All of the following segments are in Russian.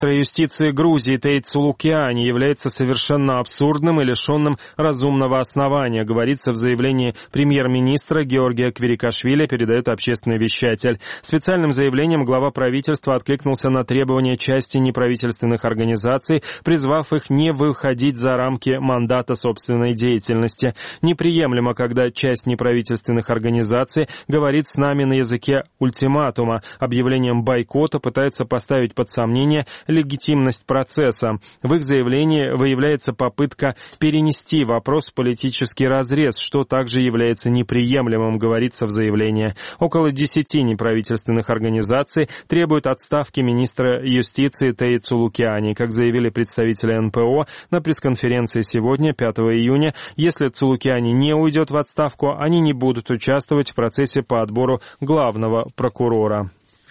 Юстиции Грузии Тейт Цулукиани является совершенно абсурдным и лишенным разумного основания, говорится в заявлении премьер-министра Георгия Квирикашвили, передает общественный вещатель. Специальным заявлением глава правительства откликнулся на требования части неправительственных организаций, призвав их не выходить за рамки мандата собственной деятельности. Неприемлемо, когда часть неправительственных организаций говорит с нами на языке ультиматума, объявлением бойкота пытается поставить под сомнение легитимность процесса. В их заявлении выявляется попытка перенести вопрос в политический разрез, что также является неприемлемым, говорится в заявлении. Около 10 неправительственных организаций требуют отставки министра юстиции Тейт Цулукиани. Как заявили представители НПО на пресс-конференции сегодня, 5 июня, если Цулукиани не уйдет в отставку, они не будут участвовать в процессе по отбору главного прокурора.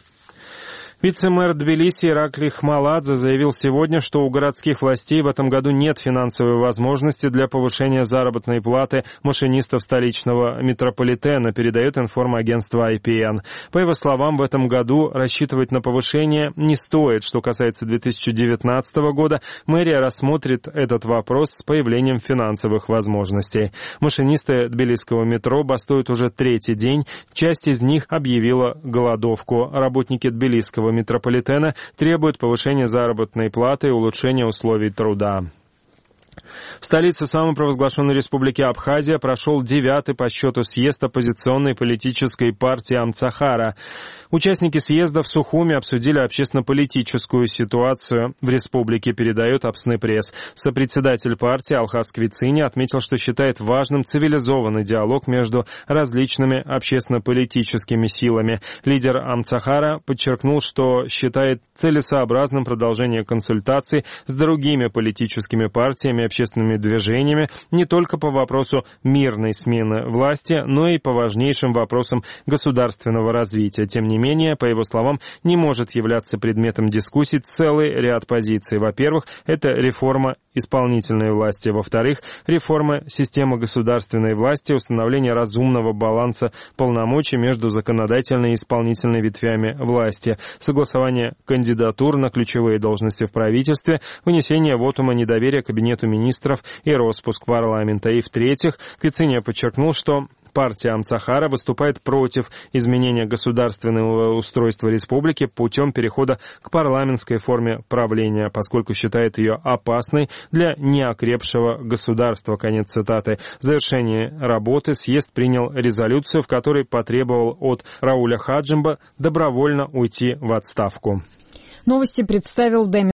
Вице-мэр Тбилиси Ираклий Хмаладзе заявил сегодня, что у городских властей в этом году нет финансовой возможности для повышения заработной платы машинистов столичного метрополитена, передает информагентство IPN. По его словам, в этом году рассчитывать на повышение не стоит. Что касается 2019 года, мэрия рассмотрит этот вопрос с появлением финансовых возможностей. Машинисты тбилисского метро бастуют уже 3-й день, часть из них объявила голодовку. Работники тбилисского метрополитена требуют повышения заработной платы и улучшения условий труда. В столице самопровозглашенной республики Абхазия прошел 9-й по счету съезд оппозиционной политической партии Амцахара. Участники съезда в Сухуми обсудили общественно-политическую ситуацию в республике, передает Апснепресс. Сопредседатель партии Алхас Квицини отметил, что считает важным цивилизованный диалог между различными общественно-политическими силами. Лидер Амцахара подчеркнул, что считает целесообразным продолжение консультаций с другими политическими партиями и общественными движениями не только по вопросу мирной смены власти, но и по важнейшим вопросам государственного развития. Тем не менее, по его словам, не может являться предметом дискуссий целый ряд позиций. Во-первых, это реформа исполнительной власти. Во-вторых, реформа системы государственной власти, установление разумного баланса полномочий между законодательной и исполнительной ветвями власти, согласование кандидатур на ключевые должности в правительстве, вынесение вотума недоверия Кабинету министров и распуск парламента. И в-третьих, Квицини подчеркнул, что партия Амцахара выступает против изменения государственного устройства республики путем перехода к парламентской форме правления, поскольку считает ее опасной для неокрепшего государства. Конец цитаты. В завершении работы съезд принял резолюцию, в которой потребовал от Рауля Хаджимба добровольно уйти в отставку. Новости представил Демис.